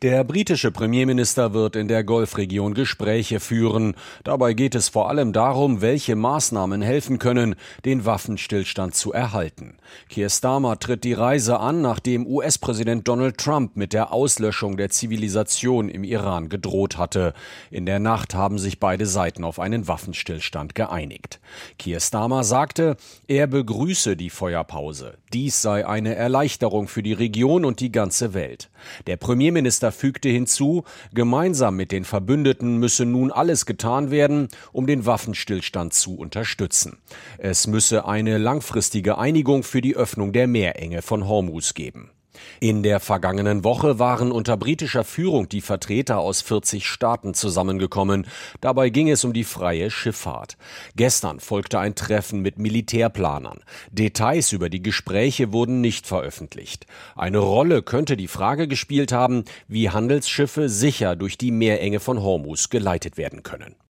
Der britische Premierminister wird in der Golfregion Gespräche führen. Dabei geht es vor allem darum, welche Maßnahmen helfen können, den Waffenstillstand zu erhalten. Keir Starmer tritt die Reise an, nachdem US-Präsident Donald Trump mit der Auslöschung der Zivilisation im Iran gedroht hatte. In der Nacht haben sich beide Seiten auf einen Waffenstillstand geeinigt. Keir Starmer sagte, er begrüße die Feuerpause. Dies sei eine Erleichterung für die Region und die ganze Welt. Der Premierminister fügte hinzu, gemeinsam mit den Verbündeten müsse nun alles getan werden, um den Waffenstillstand zu unterstützen. Es müsse eine langfristige Einigung für die Öffnung der Meerenge von Hormuz geben. In der vergangenen Woche waren unter britischer Führung die Vertreter aus 40 Staaten zusammengekommen. Dabei ging es um die freie Schifffahrt. Gestern folgte ein Treffen mit Militärplanern. Details über die Gespräche wurden nicht veröffentlicht. Eine Rolle könnte die Frage gespielt haben, wie Handelsschiffe sicher durch die Meerenge von Hormuz geleitet werden können.